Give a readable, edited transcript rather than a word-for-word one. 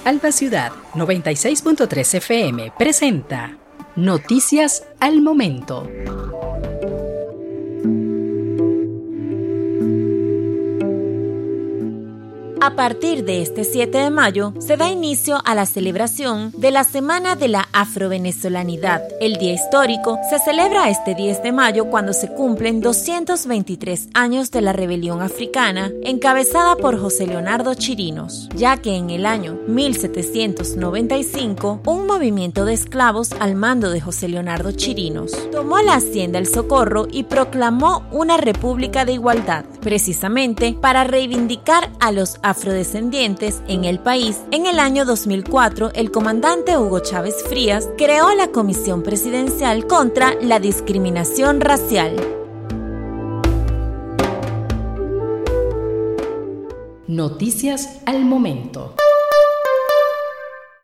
Alba Ciudad 96.3 FM presenta Noticias al Momento. A partir de este 7 de mayo se da inicio a la celebración de la Semana de la Afrovenezolanidad. El día histórico se celebra este 10 de mayo cuando se cumplen 223 años de la rebelión africana encabezada por José Leonardo Chirinos, ya que en el año 1795 un movimiento de esclavos al mando de José Leonardo Chirinos tomó la hacienda El Socorro y proclamó una república de igualdad, precisamente para reivindicar a los afrodescendientes en el país. En el año 2004, el comandante Hugo Chávez Frías creó la Comisión Presidencial contra la Discriminación Racial. Noticias al Momento.